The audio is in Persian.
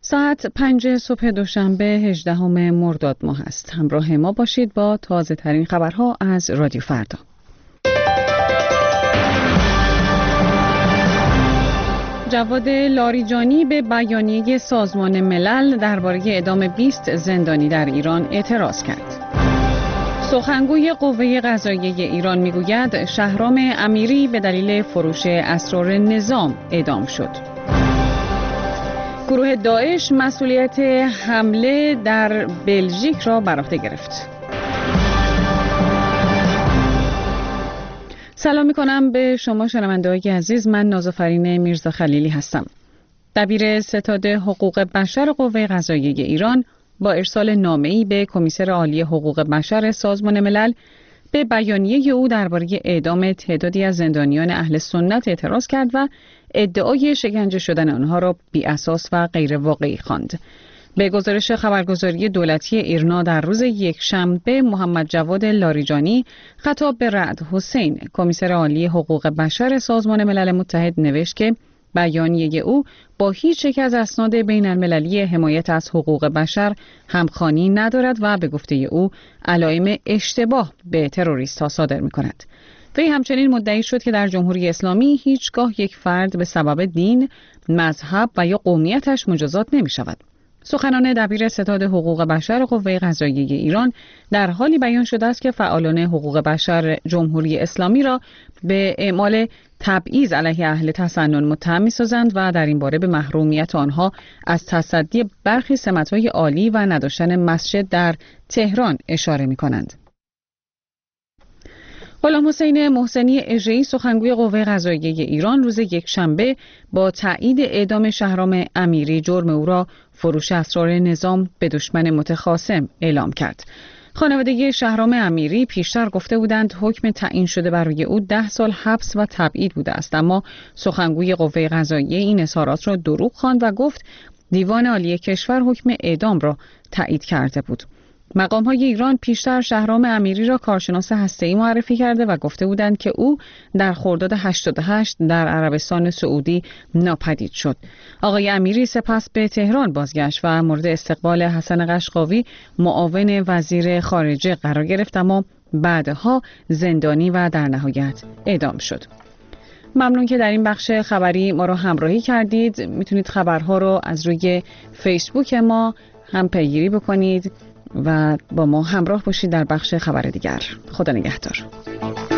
ساعت 5 صبح دوشنبه 18 مرداد ماه است. همراه ما باشید با تازه ترین خبرها از رادیو فردا. جواد لاریجانی به بیانیه سازمان ملل درباره اعدام 20 زندانی در ایران اعتراض کرد. سخنگوی قوه قضاییه ایران میگوید شهرام امیری به دلیل فروش اسرار نظام اعدام شد. گروه داعش مسئولیت حمله در بلژیک را بر عهده گرفت. سلام می‌کنم به شما شنونده‌های عزیز. من نازافرین میرزا خلیلی هستم. دبیر ستاد حقوق بشر قوه قضاییه ایران با ارسال نامه‌ای به کمیسر عالی حقوق بشر سازمان ملل به بیانیه او درباره اعدام تعدادی از زندانیان اهل سنت اعتراض کرد و ادعای شکنجه شدن آنها را بی‌اساس و غیر واقعی خواند. به گزارش خبرگزاری دولتی ایرنا در روز یکشنبه، محمد جواد لاریجانی خطاب به رعد حسین کمیسر عالی حقوق بشر سازمان ملل متحد نوشت که بیانیه او با هیچ یک از اسناد بین المللی حمایت از حقوق بشر همخوانی ندارد و به گفته او علائم اشتباه به تروریست‌ها صادر می‌کند. وی همچنین مدعی شد که در جمهوری اسلامی هیچگاه یک فرد به سبب دین، مذهب و یا قومیتش مجازات نمی‌شود. سخنان دبیر ستاد حقوق بشر قوه قضاییه ایران در حالی بیان شده است که فعالان حقوق بشر جمهوری اسلامی را به اعمال تبعیض علیه اهل تسنن متهم می‌سازند و در این باره به محرومیت آنها از تصدی برخی سمت‌های عالی و نداشتن مسجد در تهران اشاره می‌کنند. غلام حسین محسنی اژه‌ای سخنگوی قوه قضاییه ایران روز یکشنبه با تایید اعدام شهرام امیری جرم او را فروش اسرار نظام به دشمن متخاصم اعلام کرد. خانواده شهرام امیری پیشتر گفته بودند حکم تعیین شده برای او 10 سال حبس و تبعید بوده است، اما سخنگوی قوه قضاییه این اظهارات را دروغ خواند و گفت دیوان عالی کشور حکم اعدام را تایید کرده بود. مقام‌های ایران پیشتر شهرام امیری را کارشناس هسته‌ای معرفی کرده و گفته بودند که او در خرداد 88 در عربستان سعودی ناپدید شد. آقای امیری سپس به تهران بازگشت و مورد استقبال حسن قشقاوی معاون وزیر خارجه قرار گرفت، اما بعدها زندانی و در نهایت اعدام شد. ممنون که در این بخش خبری ما را همراهی کردید. میتونید خبرها رو از روی فیسبوک ما هم پیگیری بکنید و با ما همراه باشید در بخش خبر دیگر. خدا نگهدار.